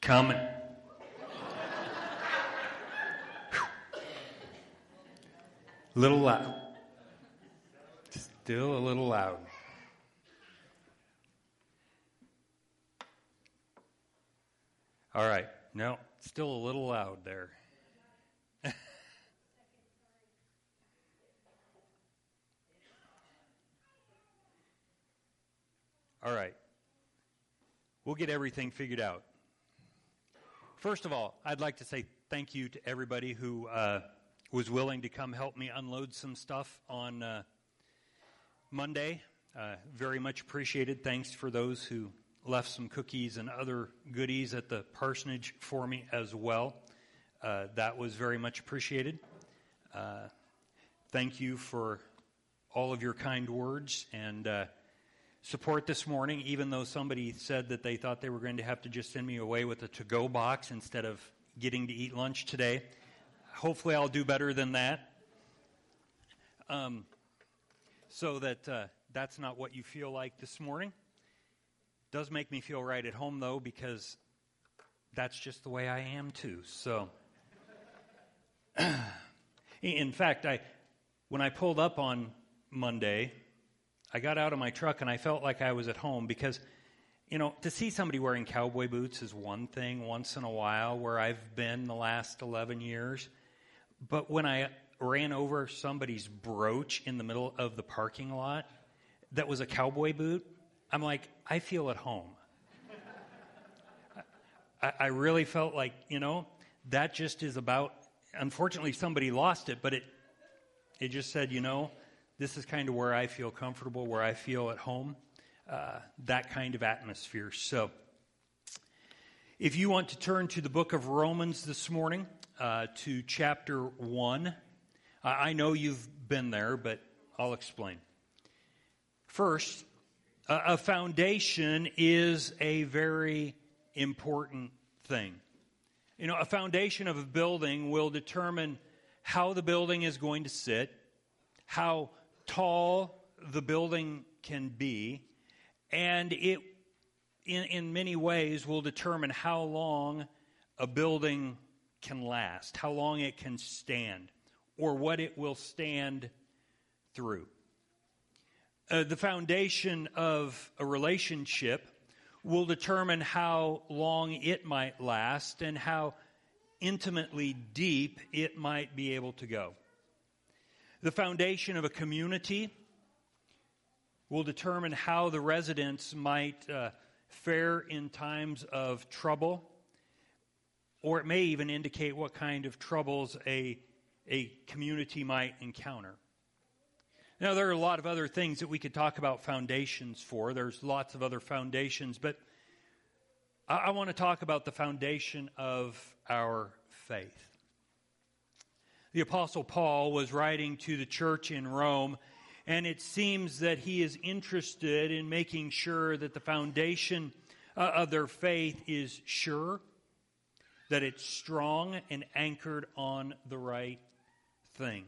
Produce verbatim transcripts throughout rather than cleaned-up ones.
Coming. Little loud. Still a little loud. All right. No, still a little loud there. All right. We'll get everything figured out. First of all, I'd like to say thank you to everybody who uh, was willing to come help me unload some stuff on uh, Monday. Uh, very much appreciated. Thanks for those who left some cookies and other goodies at the parsonage for me as well. Uh, that was very much appreciated. Uh, thank you for all of your kind words and uh, support this morning, even though somebody said that they thought they were going to have to just send me away with a to-go box instead of getting to eat lunch today. Hopefully I'll do better than that. Um, so that uh, that's not what you feel like this morning. Does make me feel right at home, though, because that's just the way I am, too. So, in fact, I when I pulled up on Monday, I got out of my truck and I felt like I was at home because, you know, to see somebody wearing cowboy boots is one thing once in a while where I've been the last eleven years. But when I ran over somebody's brooch in the middle of the parking lot that was a cowboy boot, I'm like, I feel at home. I, I really felt like, you know, that just is about, unfortunately somebody lost it, but it it just said, you know, this is kind of where I feel comfortable, where I feel at home, uh, that kind of atmosphere. So if you want to turn to the book of Romans this morning, uh, to chapter one, I, I know you've been there, but I'll explain. First, uh, a foundation is a very important thing. You know, a foundation of a building will determine how the building is going to sit, how tall the building can be, and it, in, in many ways, will determine how long a building can last, how long it can stand, or what it will stand through. Uh, the foundation of a relationship will determine how long it might last and how intimately deep it might be able to go. The foundation of a community will determine how the residents might uh, fare in times of trouble, or it may even indicate what kind of troubles a, a community might encounter. Now, there are a lot of other things that we could talk about foundations for. There's lots of other foundations, but I, I want to talk about the foundation of our faith. The Apostle Paul was writing to the church in Rome, and it seems that he is interested in making sure that the foundation uh, of their faith is sure, that it's strong and anchored on the right thing.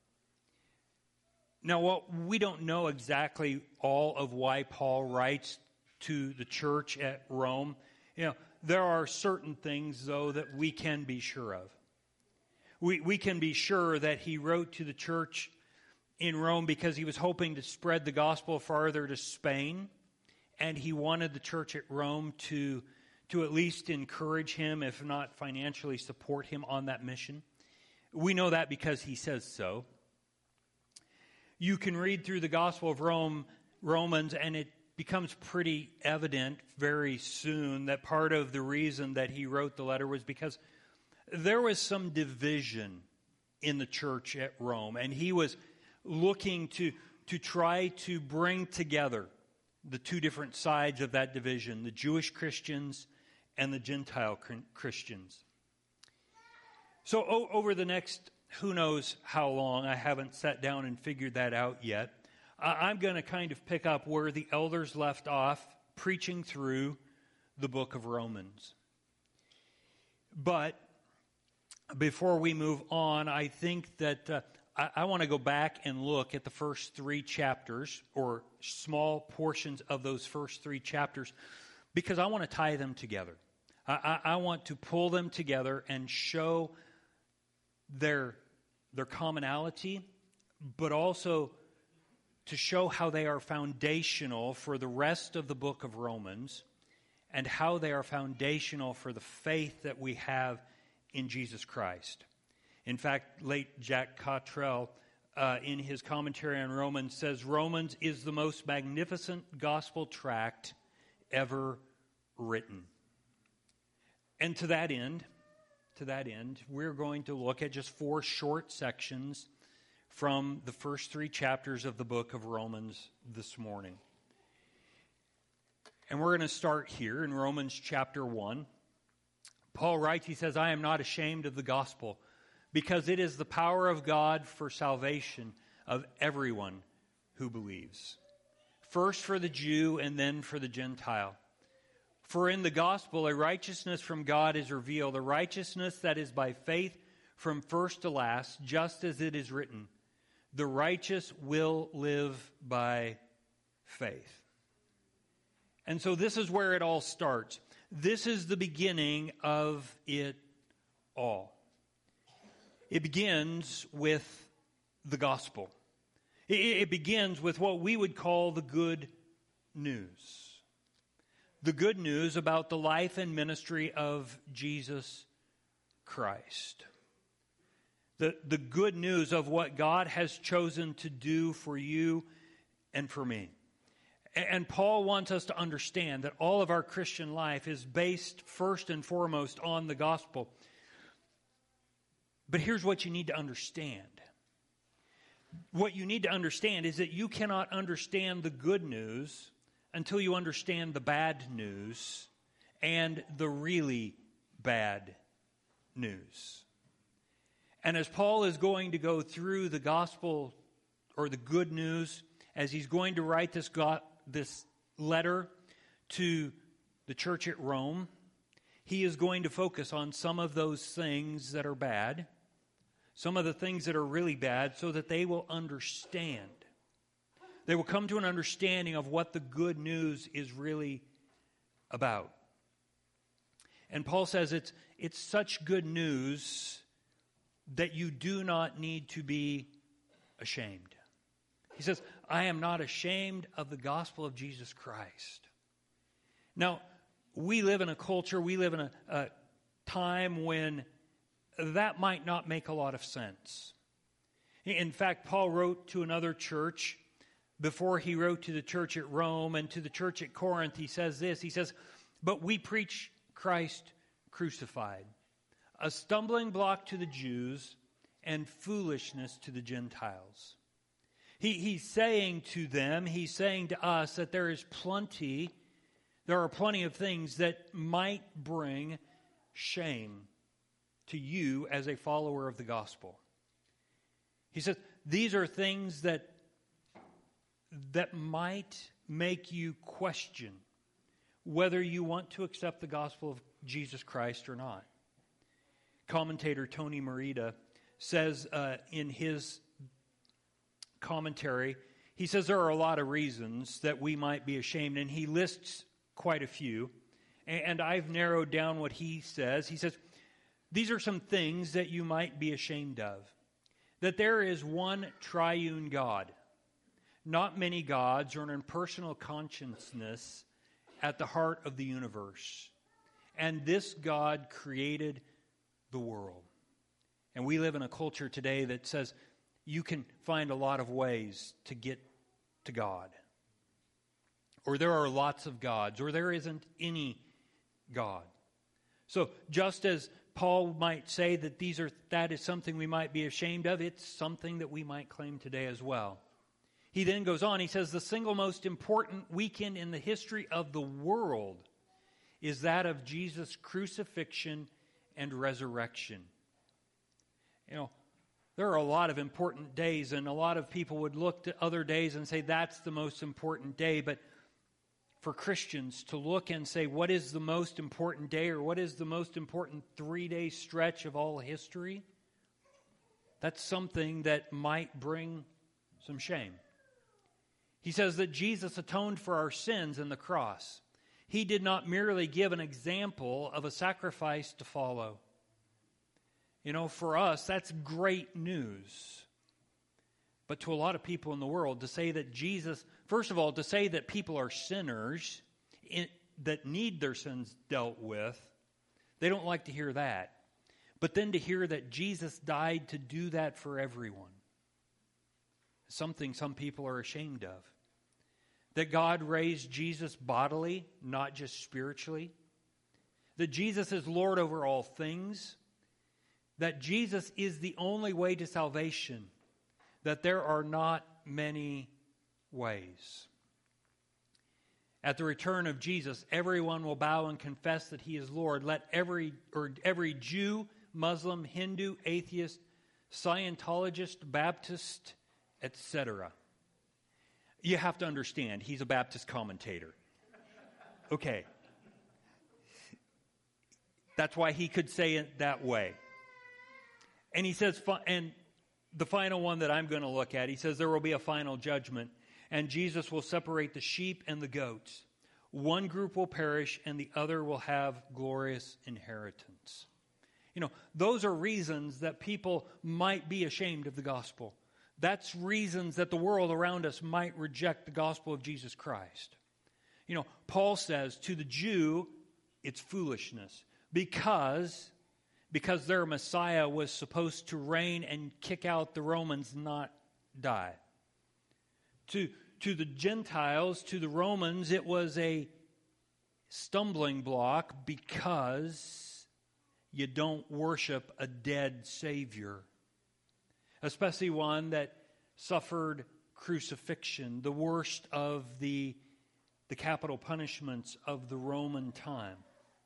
Now, what we don't know exactly all of why Paul writes to the church at Rome. You know, there are certain things, though, that we can be sure of. We we can be sure that he wrote to the church in Rome because he was hoping to spread the gospel farther to Spain, and he wanted the church at Rome to, to at least encourage him, if not financially support him on that mission. We know that because he says so. You can read through the Gospel of Rome, Romans, and it becomes pretty evident very soon that part of the reason that he wrote the letter was because there was some division in the church at Rome, and he was looking to, to try to bring together the two different sides of that division, the Jewish Christians and the Gentile Christians. So o- over the next, who knows how long, I haven't sat down and figured that out yet, I- I'm going to kind of pick up where the elders left off preaching through the book of Romans. But before we move on, I think that uh, I, I want to go back and look at the first three chapters, or small portions of those first three chapters, because I want to tie them together. I, I, I want to pull them together and show their, their commonality, but also to show how they are foundational for the rest of the book of Romans and how they are foundational for the faith that we have in Jesus Christ. In fact, late Jack Cottrell, uh, in his commentary on Romans, says Romans is the most magnificent gospel tract ever written. And to that end, to that end, we're going to look at just four short sections from the first three chapters of the book of Romans this morning. And we're going to start here in Romans chapter one. Paul writes, he says, I am not ashamed of the gospel, because it is the power of God for salvation of everyone who believes. First for the Jew and then for the Gentile. For in the gospel a righteousness from God is revealed, a righteousness that is by faith from first to last, just as it is written, the righteous will live by faith. And so this is where it all starts. This is the beginning of it all. It begins with the gospel. It, it begins with what we would call the good news. The good news about the life and ministry of Jesus Christ. The, the good news of what God has chosen to do for you and for me. And Paul wants us to understand that all of our Christian life is based first and foremost on the gospel. But here's what you need to understand. What you need to understand is that you cannot understand the good news until you understand the bad news and the really bad news. And as Paul is going to go through the gospel or the good news, as he's going to write this God, this letter to the church at Rome, he is going to focus on some of those things that are bad, some of the things that are really bad, so that they will understand. They will come to an understanding of what the good news is really about. And Paul says it's, it's such good news that you do not need to be ashamed. He says, I am not ashamed of the gospel of Jesus Christ. Now, we live in a culture, we live in a, a time when that might not make a lot of sense. In fact, Paul wrote to another church before he wrote to the church at Rome and to the church at Corinth. He says this, he says, but we preach Christ crucified, a stumbling block to the Jews and foolishness to the Gentiles. He, he's saying to them, he's saying to us that there is plenty, there are plenty of things that might bring shame to you as a follower of the gospel. He says, these are things that, that might make you question whether you want to accept the gospel of Jesus Christ or not. Commentator Tony Merida says uh, in his commentary, he says there are a lot of reasons that we might be ashamed, and he lists quite a few. And I've narrowed down what he says. He says, these are some things that you might be ashamed of. That there is one triune God, not many gods, or an impersonal consciousness at the heart of the universe. And this God created the world. And we live in a culture today that says you can find a lot of ways to get to God. Or there are lots of gods, or there isn't any God. So just as Paul might say that these are that is something we might be ashamed of, it's something that we might claim today as well. He then goes on, he says, the single most important weekend in the history of the world is that of Jesus' crucifixion and resurrection. You know, there are a lot of important days, and a lot of people would look to other days and say that's the most important day, but for Christians to look and say, what is the most important day, or what is the most important three-day stretch of all history? That's something that might bring some shame. He says that Jesus atoned for our sins in the cross. He did not merely give an example of a sacrifice to follow. You know, for us, that's great news. But to a lot of people in the world, to say that Jesus, first of all, to say that people are sinners in, that need their sins dealt with, they don't like to hear that. But then to hear that Jesus died to do that for everyone, something some people are ashamed of. That God raised Jesus bodily, not just spiritually. That Jesus is Lord over all things. That Jesus is the only way to salvation. That there are not many ways. At the return of Jesus, everyone will bow and confess that He is Lord. Let every or every Jew, Muslim, Hindu, atheist, Scientologist, Baptist, et cetera. You have to understand, he's a Baptist commentator. Okay. That's why he could say it that way. And he says, and the final one that I'm going to look at, he says there will be a final judgment, and Jesus will separate the sheep and the goats. One group will perish, and the other will have glorious inheritance. You know, those are reasons that people might be ashamed of the gospel. That's reasons that the world around us might reject the gospel of Jesus Christ. You know, Paul says to the Jew, it's foolishness because, because their Messiah was supposed to reign and kick out the Romans, not die. To, to the Gentiles, to the Romans, it was a stumbling block because you don't worship a dead Savior. Especially one that suffered crucifixion, the worst of the, the capital punishments of the Roman time.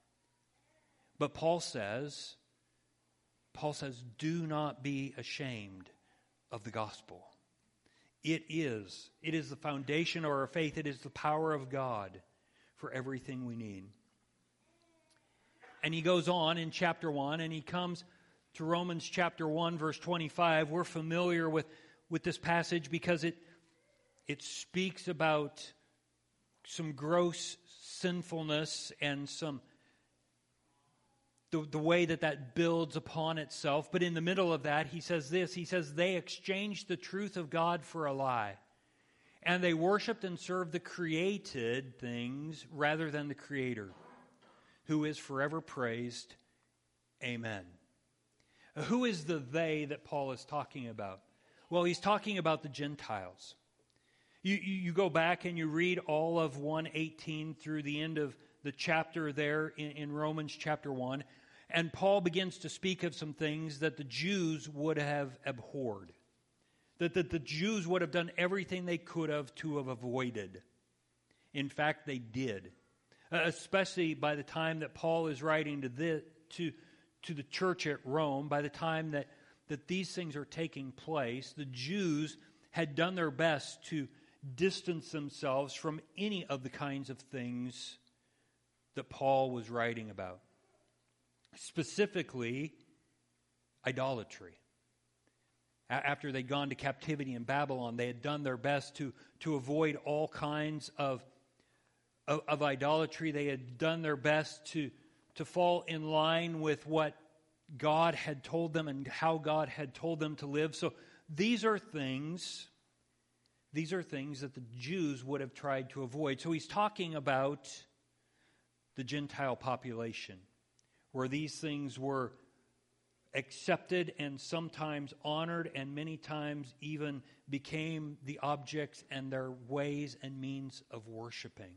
But Paul says, Paul says, do not be ashamed of the gospel. It is. It is the foundation of our faith. It is the power of God for everything we need. And he goes on in chapter one, and he comes to Romans chapter one, verse twenty-five. We're familiar with, with this passage because it, it speaks about some gross sinfulness and some the, the way that that builds upon itself. But in the middle of that, he says this. He says, they exchanged the truth of God for a lie. And they worshiped and served the created things rather than the Creator, who is forever praised. Amen. Who is the they that Paul is talking about? Well, he's talking about the Gentiles. You, you, you go back and you read all of one eighteen through the end of the chapter there in, in Romans chapter one, and Paul begins to speak of some things that the Jews would have abhorred, that, that the Jews would have done everything they could have to have avoided. In fact, they did, uh, especially by the time that Paul is writing to this, to to the church at Rome. By the time that, that these things are taking place, the Jews had done their best to distance themselves from any of the kinds of things that Paul was writing about. Specifically, idolatry. After they'd gone to captivity in Babylon, they had done their best to, to avoid all kinds of, of, of idolatry. They had done their best to to fall in line with what God had told them and how God had told them to live. So these are things, these are things that the Jews would have tried to avoid. So he's talking about the Gentile population, where these things were accepted and sometimes honored and many times even became the objects and their ways and means of worshiping.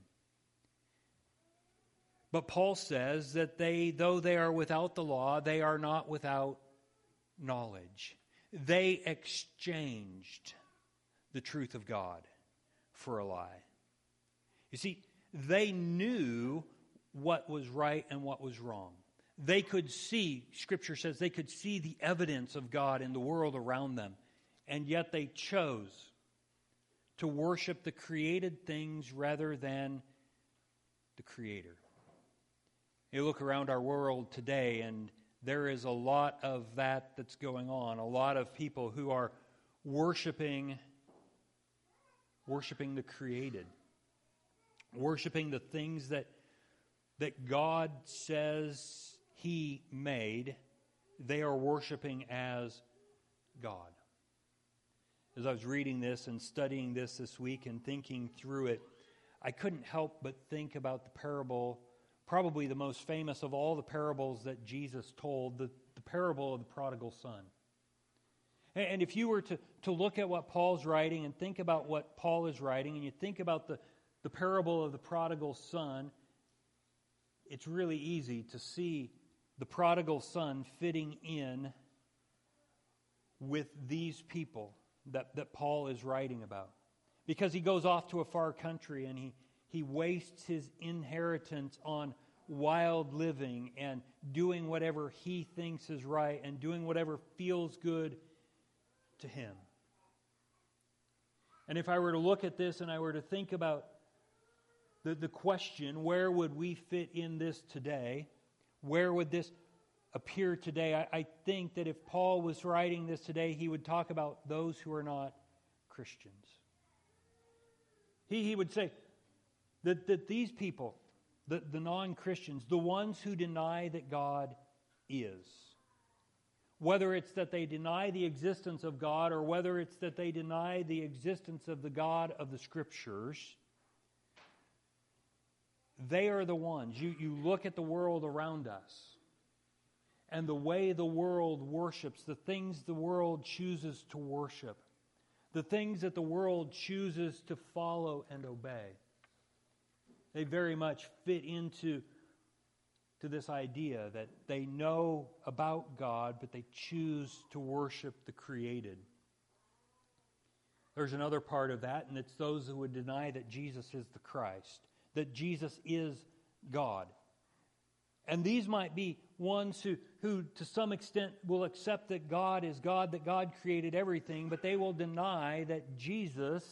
But Paul says that they, though they are without the law, they are not without knowledge. They exchanged the truth of God for a lie. You see, they knew what was right and what was wrong. They could see, Scripture says, they could see the evidence of God in the world around them, and yet they chose to worship the created things rather than the Creator. You look around our world today, and there is a lot of that that's going on. A lot of people who are worshiping, worshiping the created, worshiping the things that that God says He made, they are worshiping as God. As I was reading this and studying this this week and thinking through it, I couldn't help but think about the parable, probably the most famous of all the parables that Jesus told, the, the parable of the prodigal son. And, and if you were to, to look at what Paul's writing and think about what Paul is writing, and you think about the, the parable of the prodigal son, it's really easy to see the prodigal son fitting in with these people that, that Paul is writing about. Because he goes off to a far country and he, he wastes his inheritance on wild living and doing whatever he thinks is right and doing whatever feels good to him. And if I were to look at this and I were to think about the, the question, where would we fit in this today? Where would this appear today? I, I think that if Paul was writing this today, he would talk about those who are not Christians. He, he would say that, that these people, the, the non-Christians, the ones who deny that God is, whether it's that they deny the existence of God or whether it's that they deny the existence of the God of the Scriptures, they are the ones. You, you look at the world around us and the way the world worships, the things the world chooses to worship, the things that the world chooses to follow and obey. They very much fit into to this idea that they know about God, but they choose to worship the created. There's another part of that, and it's those who would deny that Jesus is the Christ, that Jesus is God. And these might be ones who, who to some extent will accept that God is God, that God created everything, but they will deny that Jesus,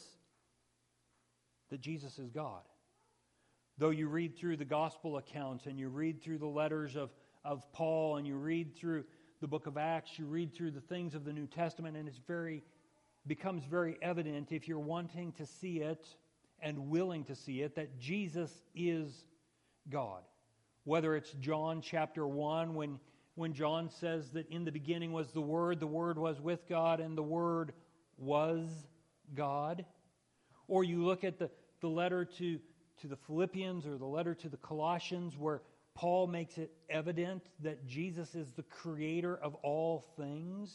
that Jesus is God. Though you read through the gospel accounts and you read through the letters of, of Paul and you read through the book of Acts, you read through the things of the New Testament, and it's very becomes very evident if you're wanting to see it and willing to see it, that Jesus is God. Whether it's John chapter one, when, when John says that in the beginning was the Word, the Word was with God, and the Word was God. Or you look at the, the letter to, to the Philippians or the letter to the Colossians, where Paul makes it evident that Jesus is the creator of all things,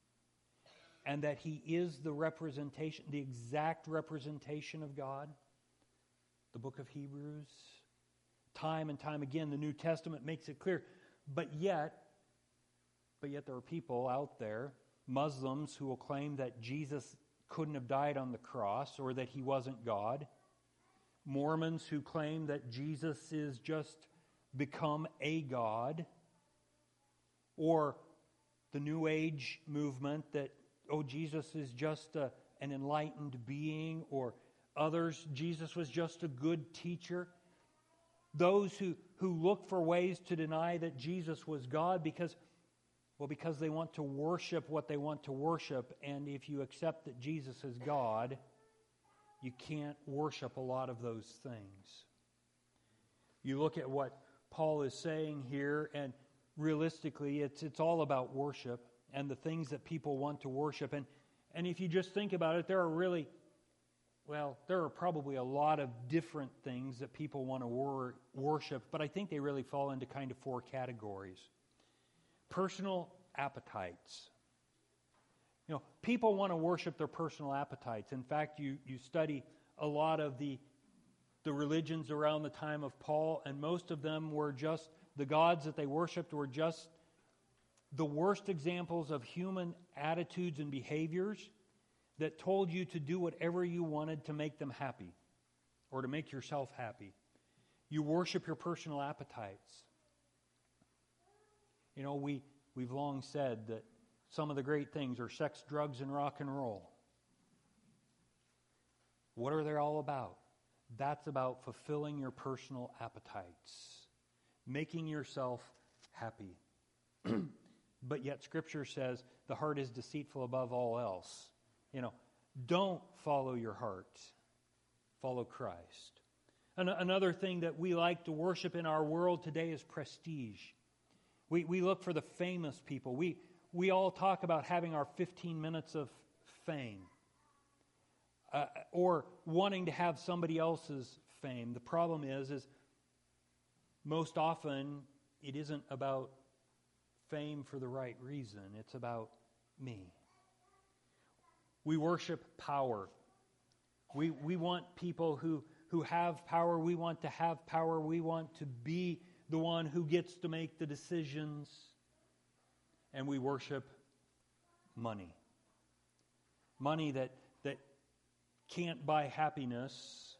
and that He is the representation, the exact representation of God. The book of Hebrews, time and time again, the New Testament makes it clear. But yet, but yet there are people out there, Muslims, who will claim that Jesus couldn't have died on the cross or that He wasn't God. Mormons who claim that Jesus is just become a God. Or the New Age movement that, oh, Jesus is just a, an enlightened being, or others, Jesus was just a good teacher. Those who, who look for ways to deny that Jesus was God because, well, because they want to worship what they want to worship, and if you accept that Jesus is God, you can't worship a lot of those things. You look at what Paul is saying here, and realistically, it's it's all about worship and the things that people want to worship. And, and if you just think about it, there are really, well, there are probably a lot of different things that people want to wor- worship, but I think they really fall into kind of four categories. Personal appetites. You know, people want to worship their personal appetites. In fact, you, you study a lot of the, the religions around the time of Paul, and most of them were just, the gods that they worshipped were just the worst examples of human attitudes and behaviors that told you to do whatever you wanted to make them happy or to make yourself happy. You worship your personal appetites. You know, we, we've long said that some of the great things are sex, drugs, and rock and roll. What are they all about? That's about fulfilling your personal appetites, making yourself happy. But yet Scripture says the heart is deceitful above all else. You know, don't follow your heart. Follow Christ. An- another thing that we like to worship in our world today is prestige. We we look for the famous people. We we all talk about having our fifteen minutes of fame, uh, or wanting to have somebody else's fame. The problem is, is most often it isn't about fame for the right reason. It's about me. We worship power. We we want people who, who have power. We want to have power. We want to be the one who gets to make the decisions. And we worship money. Money that, that can't buy happiness,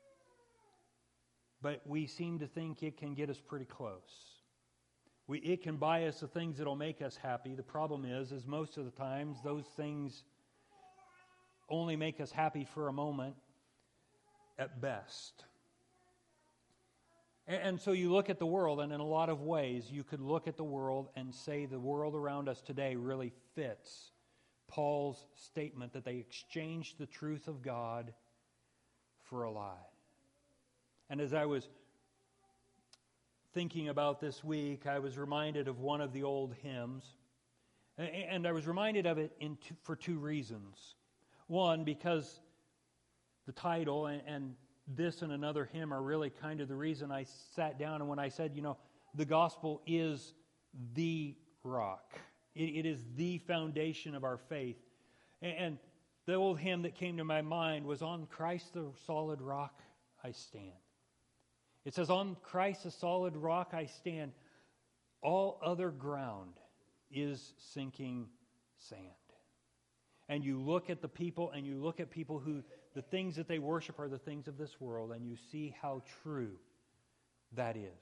but we seem to think it can get us pretty close. We, it can buy us the things that will make us happy. The problem is, is most of the times those things only make us happy for a moment at best. And, and so you look at the world, and in a lot of ways you could look at the world and say the world around us today really fits Paul's statement that they exchanged the truth of God for a lie. And as I was thinking about this week, I was reminded of one of the old hymns. And I was reminded of it in two, for two reasons. One, because the title and, and this and another hymn are really kind of the reason I sat down. And when I said, you know, the gospel is the rock. It, it is the foundation of our faith. And, and the old hymn that came to my mind was, "On Christ the solid rock I stand." It says, "On Christ the solid rock I stand. All other ground is sinking sand." And you look at the people, and you look at people who, the things that they worship are the things of this world, and you see how true that is.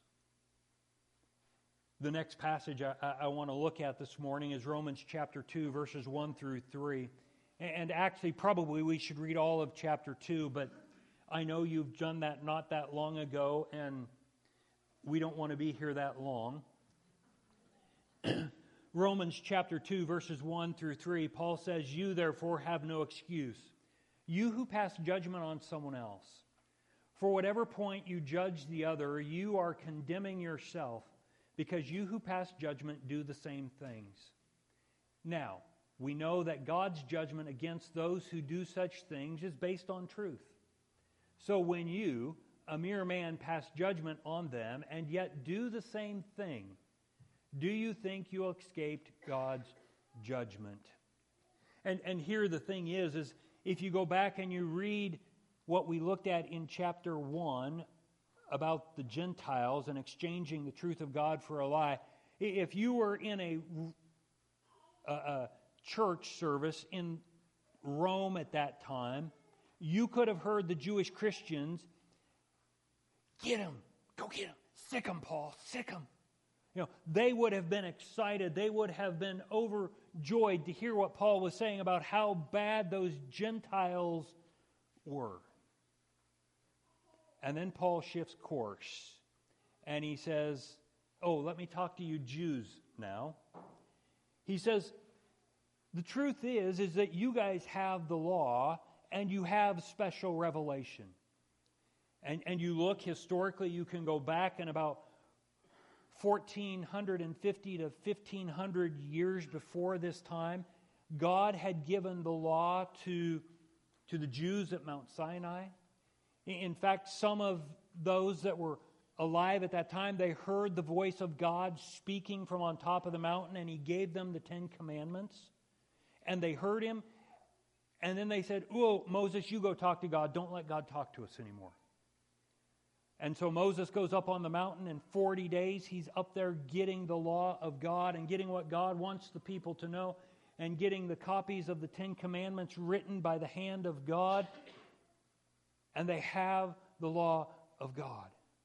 The next passage I, I want to look at this morning is Romans chapter two, verses one through three. And actually, probably we should read all of chapter two, but I know you've done that not that long ago, and we don't want to be here that long. Romans chapter two, verses one through three, Paul says, "You therefore have no excuse, you who pass judgment on someone else. For whatever point you judge the other, you are condemning yourself, because you who pass judgment do the same things. Now, we know that God's judgment against those who do such things is based on truth. So when you, a mere man, pass judgment on them and yet do the same thing, do you think you'll escape God's judgment?" And and here the thing is, is if you go back and you read what we looked at in chapter one about the Gentiles and exchanging the truth of God for a lie, if you were in a, a, a church service in Rome at that time, you could have heard the Jewish Christians, "Get him, go get him, sick him, Paul, sick him." You know, they would have been excited. They would have been overjoyed to hear what Paul was saying about how bad those Gentiles were. And then Paul shifts course, and he says, "Oh, let me talk to you Jews now." He says, the truth is, is that you guys have the law, and you have special revelation. And, and you look historically, you can go back and about fourteen fifty to fifteen hundred years before this time, God had given the law to, to the Jews at Mount Sinai. In fact, some of those that were alive at that time, they heard the voice of God speaking from on top of the mountain, and He gave them the Ten Commandments. And they heard Him, and then they said, "Oh, Moses, you go talk to God. Don't let God talk to us anymore." And so Moses goes up on the mountain. In forty days, he's up there getting the law of God and getting what God wants the people to know and getting the copies of the Ten Commandments written by the hand of God. And they have the law of God.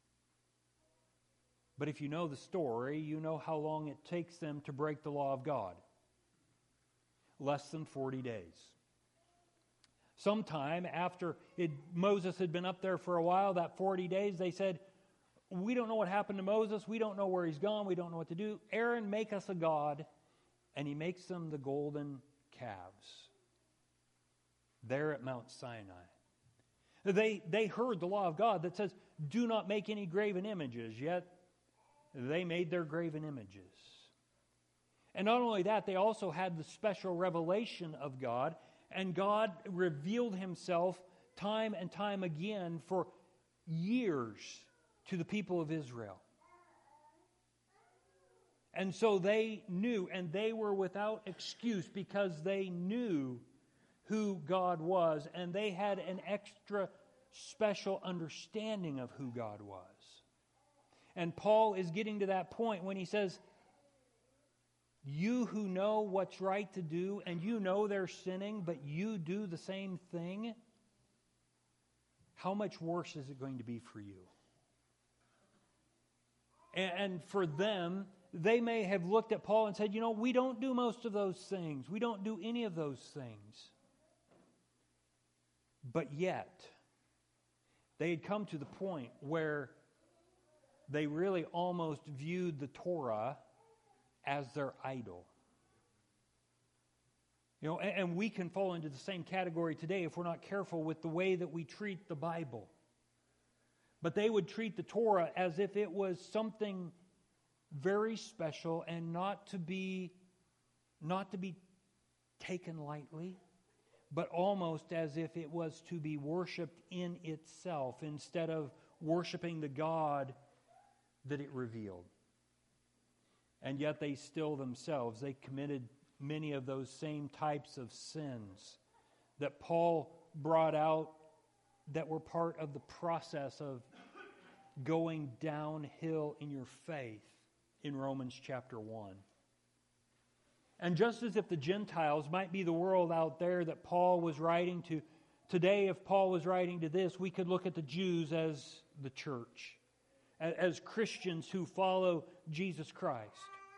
But if you know the story, you know how long it takes them to break the law of God. Less than forty days. Sometime after it, Moses had been up there for a while, that forty days, they said, "We don't know what happened to Moses. We don't know where he's gone. We don't know what to do. Aaron, make us a god." And he makes them the golden calves there at Mount Sinai. They, they heard the law of God that says, do not make any graven images, yet they made their graven images. And not only that, they also had the special revelation of God, and God revealed Himself time and time again for years to the people of Israel. And so they knew, and they were without excuse because they knew who God was, and they had an extra special understanding of who God was. And Paul is getting to that point when he says, you who know what's right to do, and you know they're sinning, but you do the same thing, how much worse is it going to be for you? And for them, they may have looked at Paul and said, you know, we don't do most of those things. We don't do any of those things. But yet, they had come to the point where they really almost viewed the Torah as their idol. You know, and, and we can fall into the same category today if we're not careful with the way that we treat the Bible. But they would treat the Torah as if it was something very special and not to be not to be taken lightly, but almost as if it was to be worshipped in itself instead of worshiping the God that it revealed. And yet they still themselves, they committed many of those same types of sins that Paul brought out that were part of the process of going downhill in your faith in Romans chapter one. And just as if the Gentiles might be the world out there that Paul was writing to, today if Paul was writing to this, we could look at the Jews as the church, as Christians who follow Jesus Christ.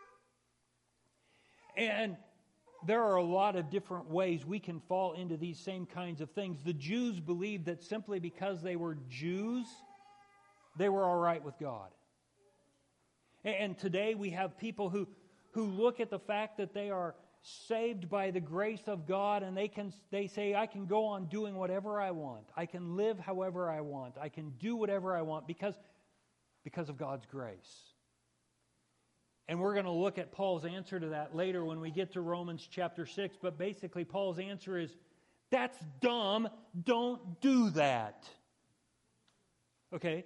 And there are a lot of different ways we can fall into these same kinds of things. The Jews believed that simply because they were Jews, they were all right with God. And today we have people who, who look at the fact that they are saved by the grace of God, and they can they say, I can go on doing whatever I want. I can live however I want. I can do whatever I want because, because of God's grace. And we're going to look at Paul's answer to that later when we get to Romans chapter six. But basically Paul's answer is, that's dumb. Don't do that. Okay?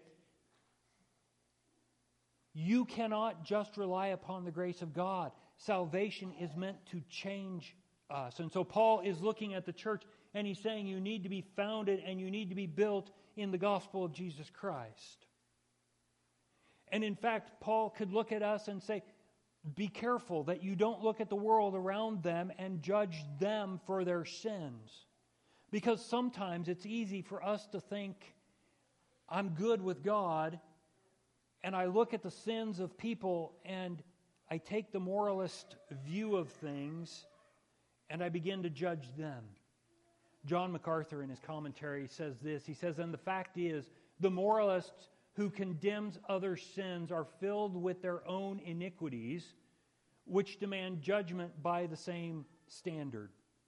You cannot just rely upon the grace of God. Salvation is meant to change us. And so Paul is looking at the church and he's saying you need to be founded and you need to be built in the gospel of Jesus Christ. And in fact, Paul could look at us and say, be careful that you don't look at the world around them and judge them for their sins. Because sometimes it's easy for us to think, I'm good with God, and I look at the sins of people and I take the moralist view of things and I begin to judge them. John MacArthur in his commentary says this. He says, and the fact is, the moralists who condemns other sins are filled with their own iniquities, which demand judgment by the same standard.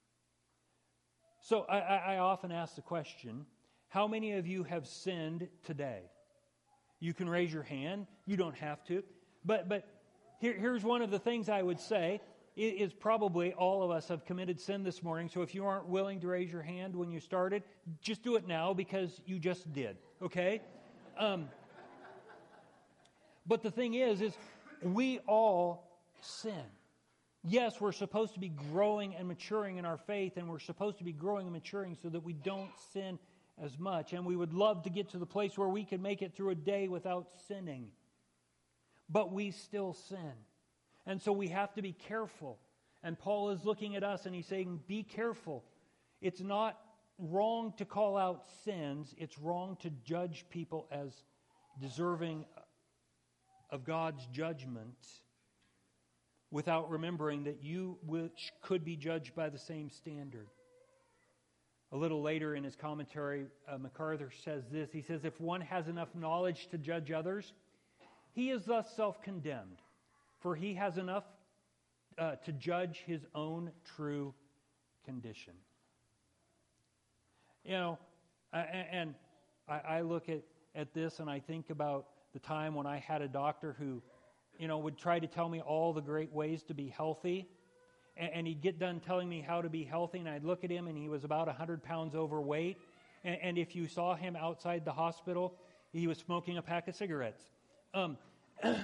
So I, I often ask the question, how many of you have sinned today? You can raise your hand. You don't have to. But but here, here's one of the things I would say is probably all of us have committed sin this morning. So if you aren't willing to raise your hand when you started, just do it now because you just did. Okay? Um, but the thing is, is we all sin. Yes, we're supposed to be growing and maturing in our faith, and we're supposed to be growing and maturing so that we don't sin as much. And we would love to get to the place where we can make it through a day without sinning. But we still sin. And so we have to be careful. And Paul is looking at us and he's saying, be careful. It's not wrong to call out sins. It's wrong to judge people as deserving of God's judgment without remembering that you which could be judged by the same standard. A little later in his commentary, uh, MacArthur says this. He says, if one has enough knowledge to judge others, he is thus self-condemned, for he has enough uh, to judge his own true condition. You know, uh, and I, I look at, at this and I think about the time when I had a doctor who, you know, would try to tell me all the great ways to be healthy. And, and he'd get done telling me how to be healthy, and I'd look at him and he was about one hundred pounds overweight. And, and if you saw him outside the hospital, he was smoking a pack of cigarettes. Um, it,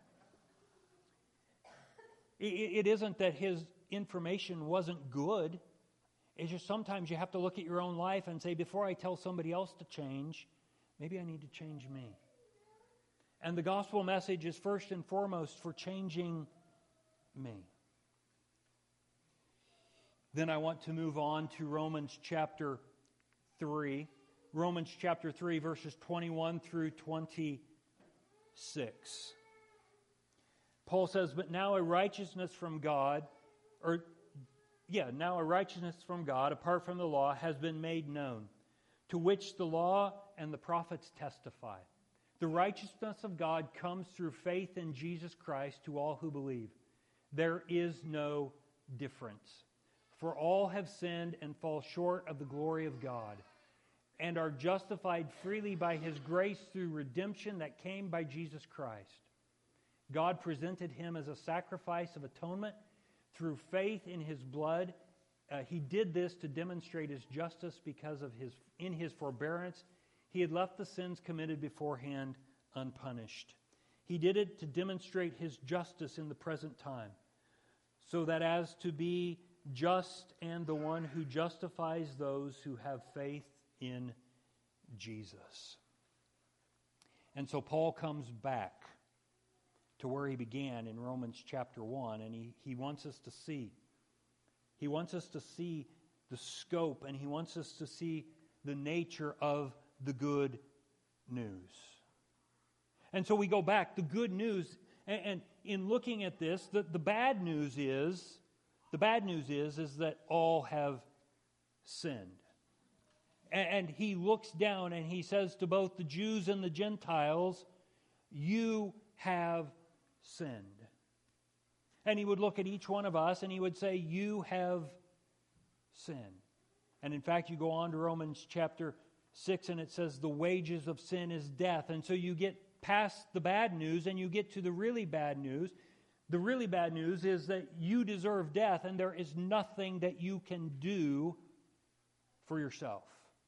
it isn't that his information wasn't good. It's just sometimes you have to look at your own life and say, before I tell somebody else to change, maybe I need to change me. And the gospel message is first and foremost for changing me. Then I want to move on to Romans chapter three. Romans chapter three, verses twenty-one through twenty-six. Paul says, but now a righteousness from God, or Yeah, now a righteousness from God, apart from the law, has been made known, to which the law and the prophets testify. The righteousness of God comes through faith in Jesus Christ to all who believe. There is no difference. For all have sinned and fall short of the glory of God, and are justified freely by His grace through redemption that came by Jesus Christ. God presented Him as a sacrifice of atonement through faith in His blood. Uh, he did this to demonstrate His justice, because of His in His forbearance He had left the sins committed beforehand unpunished. He did it to demonstrate His justice in the present time, so that as to be just and the one who justifies those who have faith in Jesus. And so Paul comes back to where he began in Romans chapter one, and he, he wants us to see. He wants us to see the scope, and he wants us to see the nature of the good news. And so we go back, the good news, and, and in looking at this, the, the bad news is, the bad news is, is that all have sinned. And, and he looks down and he says to both the Jews and the Gentiles, you have sinned. And he would look at each one of us and he would say, you have sinned. And in fact, you go on to Romans chapter six and it says, the wages of sin is death. And so you get past the bad news and you get to the really bad news. The really bad news is that you deserve death, and there is nothing that you can do for yourself.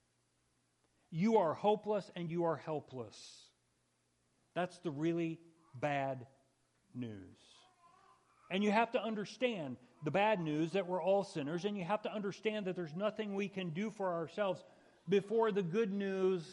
You are hopeless and you are helpless. That's the really bad news. And you have to understand the bad news that we're all sinners, and you have to understand that there's nothing we can do for ourselves before the good news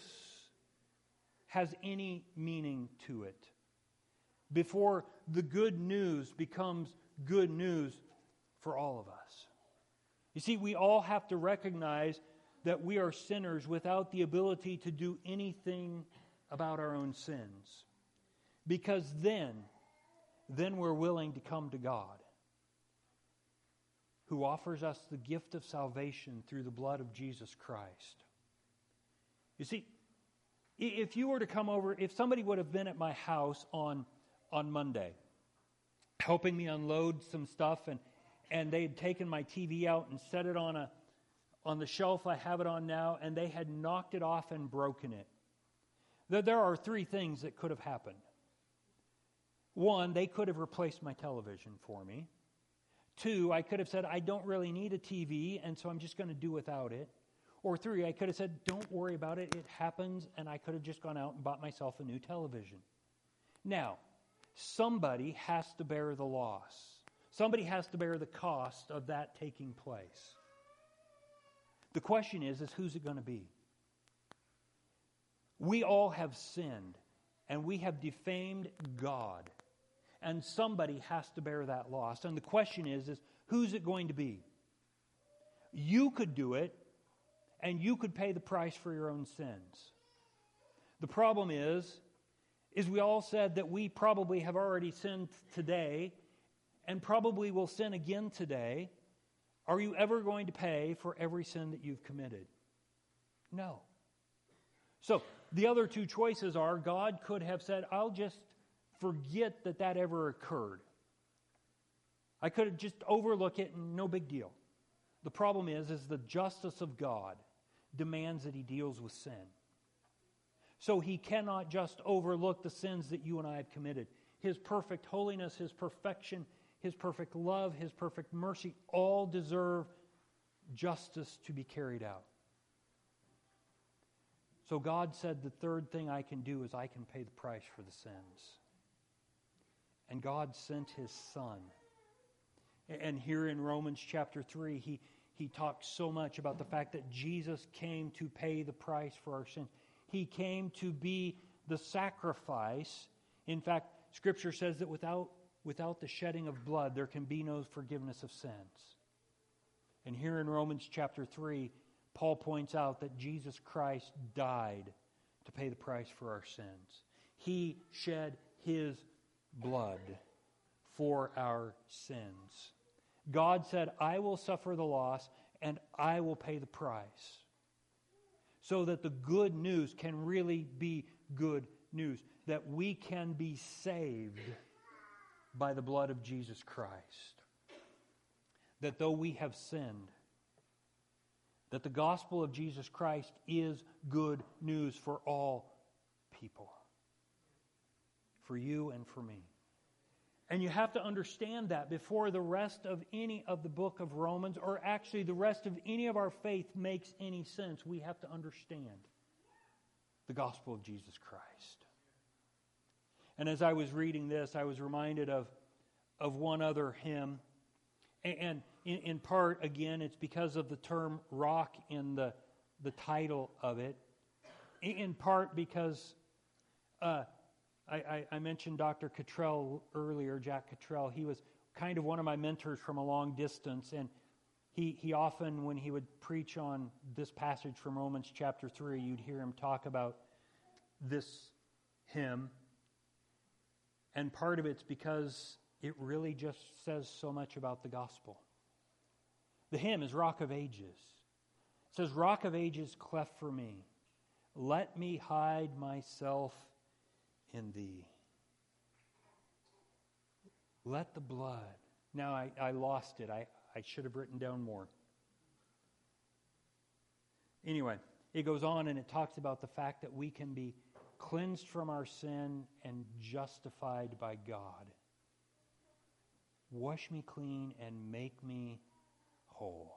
has any meaning to it. Before the good news becomes good news for all of us. You see, we all have to recognize that we are sinners without the ability to do anything about our own sins. Because then, then we're willing to come to God, who offers us the gift of salvation through the blood of Jesus Christ. You see, if you were to come over, if somebody would have been at my house on, on Monday, helping me unload some stuff, and, and they had taken my T V out and set it on a on the shelf I have it on now, and they had knocked it off and broken it. There are three things that could have happened. One, they could have replaced my television for me. Two, I could have said, I don't really need a T V, and so I'm just going to do without it. Or three, I could have said, don't worry about it, it happens, and I could have just gone out and bought myself a new television. Now, somebody has to bear the loss. Somebody has to bear the cost of that taking place. The question is, is who's it going to be? We all have sinned, and we have defamed God. And somebody has to bear that loss. And the question is, is who's it going to be? You could do it, and you could pay the price for your own sins. The problem is, is we all said that we probably have already sinned today, and probably will sin again today. Are you ever going to pay for every sin that you've committed? No. So, the other two choices are, God could have said, I'll just forget that that ever occurred. I could have just overlook it and no big deal. The problem is, is the justice of God demands that He deals with sin. So He cannot just overlook the sins that you and I have committed. His perfect holiness, His perfection, His perfect love, His perfect mercy, all deserve justice to be carried out. So God said, the third thing I can do is I can pay the price for the sins. And God sent His Son. And here in Romans chapter three, he, he talks so much about the fact that Jesus came to pay the price for our sins. He came to be the sacrifice. In fact, Scripture says that without, without the shedding of blood, there can be no forgiveness of sins. And here in Romans chapter three, Paul points out that Jesus Christ died to pay the price for our sins. He shed His blood for our sins. God said, I will suffer the loss and I will pay the price. So that the good news can really be good news. That we can be saved by the blood of Jesus Christ. That though we have sinned, that the gospel of Jesus Christ is good news for all people. For you and for me. And you have to understand that before the rest of any of the book of Romans, or actually the rest of any of our faith makes any sense, we have to understand the gospel of Jesus Christ. And as I was reading this, I was reminded of, of one other hymn. And in, in part, again, it's because of the term rock in the, the title of it. In part because uh, I, I, I mentioned Doctor Cottrell earlier, Jack Cottrell. He was kind of one of my mentors from a long distance. And he, he often, when he would preach on this passage from Romans chapter three, you'd hear him talk about this hymn. And part of it's because it really just says so much about the gospel. The hymn is Rock of Ages. It says, Rock of Ages, cleft for me. Let me hide myself in Thee. Let the blood. Now, I, I lost it. I, I should have written down more. Anyway, it goes on and it talks about the fact that we can be cleansed from our sin and justified by God. Wash me clean and make me whole.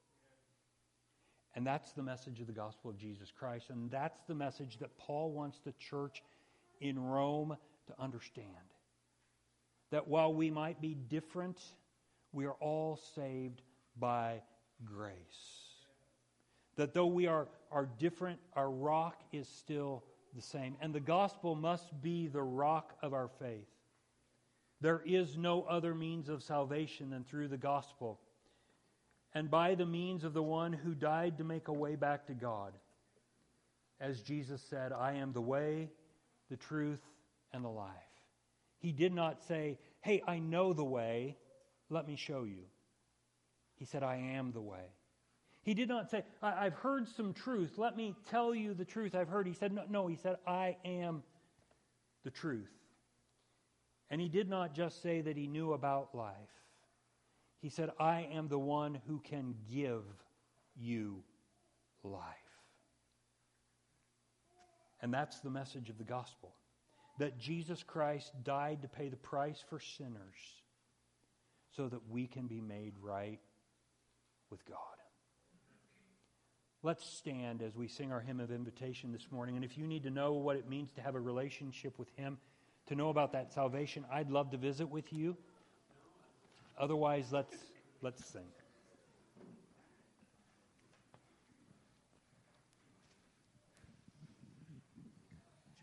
And that's the message of the gospel of Jesus Christ. And that's the message that Paul wants the church in Rome to understand. That while we might be different, we are all saved by grace. That though we are, are different, our rock is still the same. And the gospel must be the rock of our faith. There is no other means of salvation than through the gospel. And by the means of the one who died to make a way back to God. As Jesus said, I am the way, the truth, and the life. He did not say, hey, I know the way, let me show you. He said, I am the way. He did not say, I- I've heard some truth, let me tell you the truth I've heard. He said, no, no, he said, I am the truth. And he did not just say that he knew about life. He said, I am the one who can give you life. And that's the message of the gospel. That Jesus Christ died to pay the price for sinners so that we can be made right with God. Let's stand as we sing our hymn of invitation this morning. And if you need to know what it means to have a relationship with Him, to know about that salvation, I'd love to visit with you. Otherwise, let's let's sing.